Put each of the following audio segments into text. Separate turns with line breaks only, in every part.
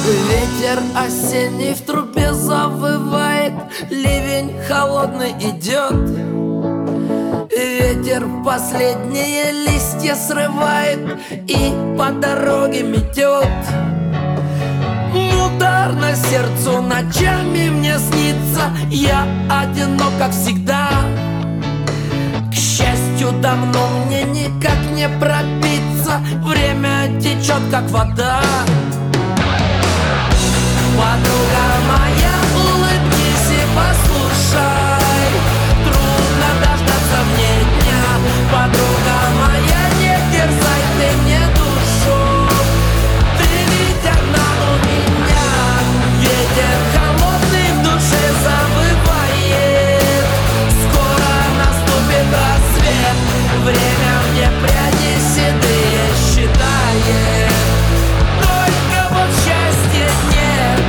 Ветер осенний в трубе завывает, ливень холодный идет. Ветер последние листья срывает и по дороге метет. Муторно сердцу ночами мне снится, я одинок, как всегда. К счастью, давно мне никак не пробиться, время течет, как вода. Подруга моя, улыбнись и послушай, трудно дождаться мне дня. Подруга моя, не терзай ты мне душу, ты ведь одна у меня. Ветер холодный в душе завывает, скоро наступит рассвет, время мне пряди седые считает. Только вот счастья нет.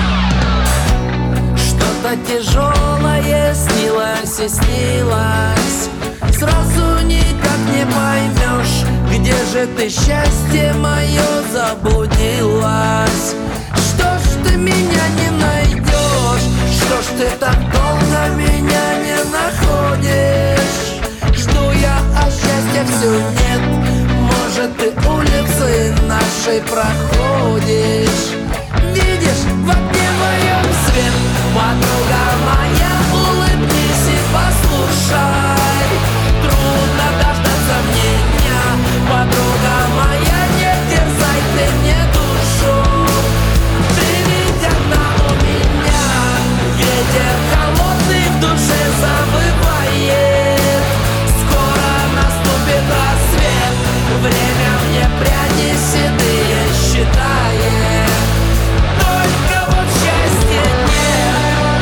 Что-то тяжелое снилось и снилось, сразу никак не поймешь, где же ты, счастье мое, заблудилась. Что ж ты меня не найдешь, что ж ты так долго меня не находишь? Жду я, а счастья все нет, может ты улицы нашей проходишь. Видишь в окне моем свет, подруга моя, улыбнись и послушай, трудно дождаться мне дня. Подруга моя, не терзай ты мне душу, ты ведь одна у меня. Ветер холодный в душе завывает, скоро наступит рассвет, время мне пряди седые считает. Только вот счастья нет.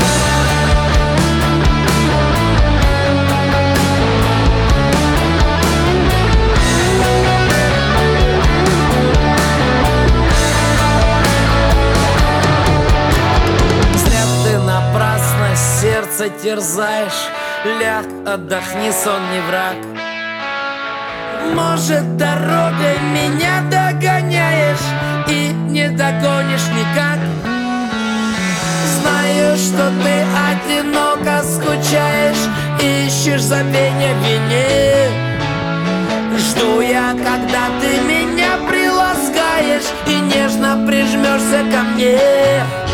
Зря ты напрасно сердце терзаешь, ляг, отдохни, сон не враг. Может, дорогой меня догоняешь и не догонишь никак. Знаю, что ты одиноко скучаешь, ищешь забвения в вине. Жду я, когда ты меня приласкаешь и нежно прижмешься ко мне.